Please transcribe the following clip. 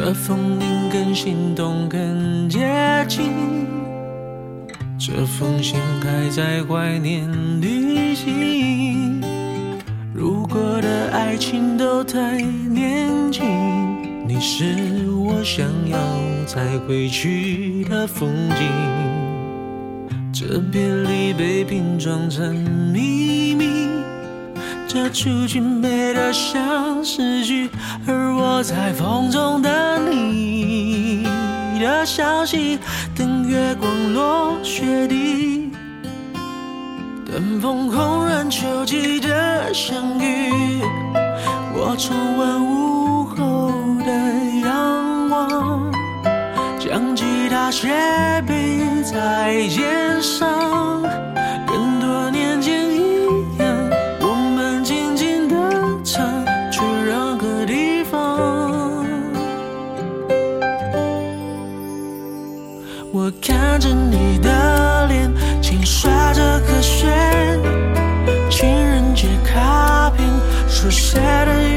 这风铃更心动更接近，这封信还在怀念旅行。如果的爱情都太年轻，你是我想要再回去的风景。这别离被拼装成秘密，这出去美得像诗句，而我在风中等你的消息，等月光落雪地，等风空然秋季的相遇。我重温午后的阳光，将吉他斜背在肩上，跟多年前一样，我们静静地唱，去任何地方。我看着你的脸，轻刷着和弦，情人节卡片，手写的